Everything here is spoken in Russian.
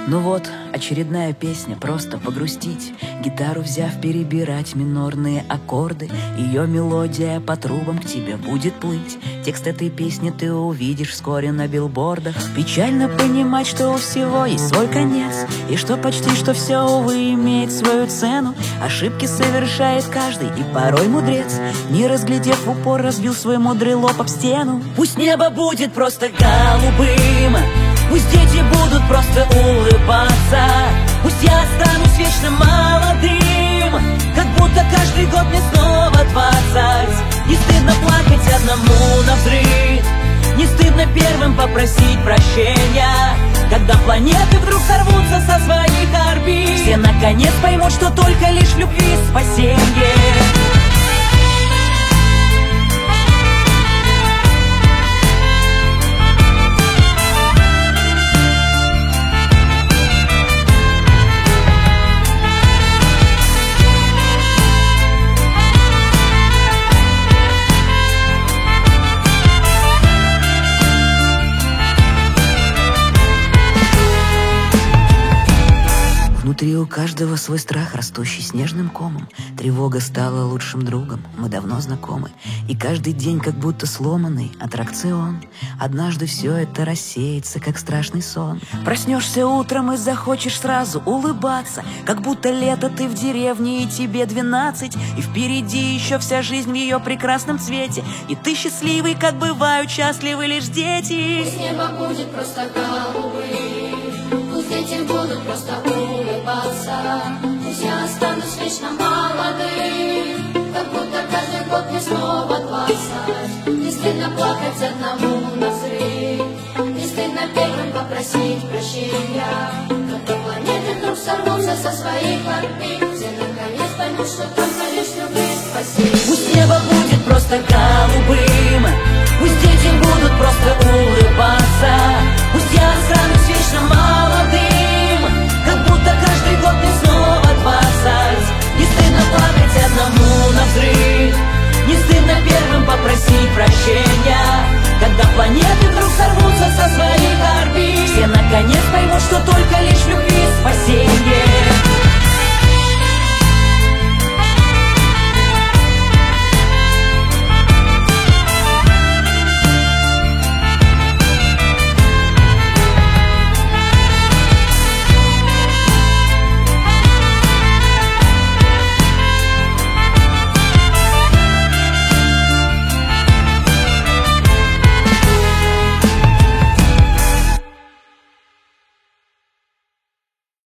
Ну вот, очередная песня, просто погрустить. Гитару взяв, перебирать минорные аккорды. Ее мелодия по трубам к тебе будет плыть. Текст этой песни ты увидишь вскоре на билбордах. Печально понимать, что у всего есть свой конец, и что почти что все, увы, имеет свою цену. Ошибки совершает каждый, и порой мудрец, не разглядев в упор, разбил свой мудрый лоб об стену. Пусть небо будет просто голубым, пусть дети будут просто улыбаться, пусть я останусь вечно молодым, как будто каждый год мне снова 20. Не стыдно плакать одному навзрыд, не стыдно первым попросить прощения, когда планеты вдруг сорвутся со своих орбит. Все наконец поймут, что только лишь в любви спасенье. Внутри у каждого свой страх, растущий снежным комом. Тревога стала лучшим другом, мы давно знакомы. И каждый день как будто сломанный аттракцион. Однажды все это рассеется, как страшный сон. Проснешься утром и захочешь сразу улыбаться, как будто лето, ты в деревне и тебе 12. И впереди еще вся жизнь в ее прекрасном цвете, и ты счастливый, как бывают счастливы лишь дети. Пусть небо будет просто голубым, пусть дети будут просто улыбаться, пусть я останусь вечно молодым, как будто каждый год мне снова 20. Не стыдно плакать одному навзрыд, не стыдно первым попросить прощения, когда планеты вдруг сорвутся со своих орбит. Все наконец поймут, что только лишь любви спасибо. Пусть небо будет просто голубым, пусть дети будут просто улыбаться, пусть я останусь вечно молодым, как будто каждый год мне снова 20. Не стыдно плакать одному навзрыд, не стыдно первым попросить прощения, когда планеты вдруг сорвутся со своих орбит. Все наконец поймут, что только лишь любви